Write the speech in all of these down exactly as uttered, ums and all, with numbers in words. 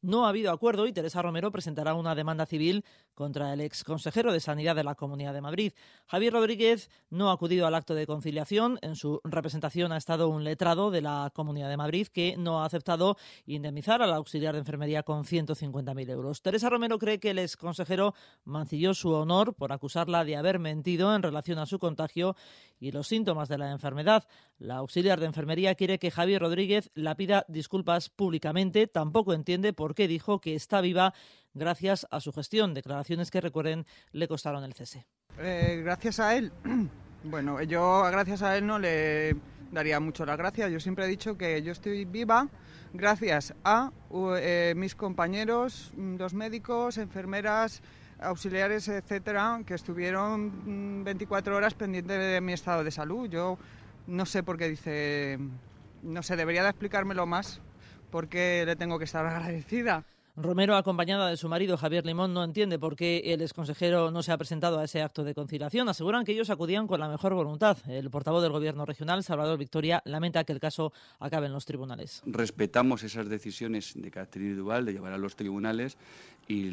No ha habido acuerdo y Teresa Romero presentará una demanda civil contra el exconsejero de Sanidad de la Comunidad de Madrid. Javier Rodríguez no ha acudido al acto de conciliación. En su representación ha estado un letrado de la Comunidad de Madrid que no ha aceptado indemnizar al auxiliar de enfermería con ciento cincuenta mil euros. Teresa Romero cree que el exconsejero mancilló su honor por acusarla de haber mentido en relación a su contagio y los síntomas de la enfermedad. La auxiliar de enfermería quiere que Javier Rodríguez la pida disculpas públicamente. Tampoco entiende por qué dijo que está viva gracias a su gestión. Declaraciones que, recuerden, le costaron el cese. Eh, gracias a él. Bueno, yo gracias a él no le daría mucho las gracias. Yo siempre he dicho que yo estoy viva gracias a eh, mis compañeros, los médicos, enfermeras, auxiliares, etcétera, que estuvieron veinticuatro horas pendientes de mi estado de salud. Yo no sé por qué dice, no sé, debería de explicármelo más, por qué le tengo que estar agradecida. Romero, acompañada de su marido Javier Limón, no entiende por qué el exconsejero no se ha presentado a ese acto de conciliación. Aseguran que ellos acudían con la mejor voluntad. El portavoz del Gobierno regional, Salvador Victoria, lamenta que el caso acabe en los tribunales. Respetamos esas decisiones de carácter individual de llevar a los tribunales y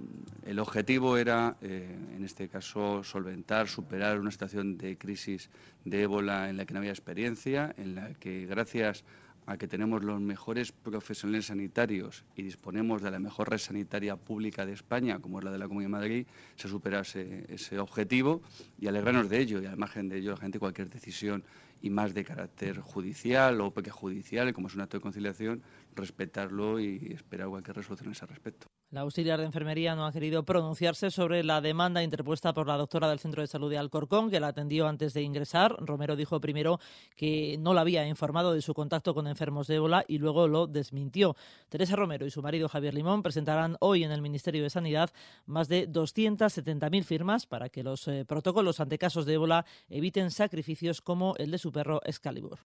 el objetivo era, eh, en este caso, solventar, superar una situación de crisis de ébola en la que no había experiencia, en la que gracias a que tenemos los mejores profesionales sanitarios y disponemos de la mejor red sanitaria pública de España, como es la de la Comunidad de Madrid, se superase ese objetivo y alegrarnos de ello. Y al margen de ello, la gente, cualquier decisión y más de carácter judicial o prejudicial, como es un acto de conciliación, respetarlo y esperar cualquier resolución a ese respecto. La auxiliar de enfermería no ha querido pronunciarse sobre la demanda interpuesta por la doctora del Centro de Salud de Alcorcón, que la atendió antes de ingresar. Romero dijo primero que no la había informado de su contacto con enfermos de ébola y luego lo desmintió. Teresa Romero y su marido Javier Limón presentarán hoy en el Ministerio de Sanidad más de doscientas setenta mil firmas para que los eh, protocolos ante casos de ébola eviten sacrificios como el de su perro Excalibur.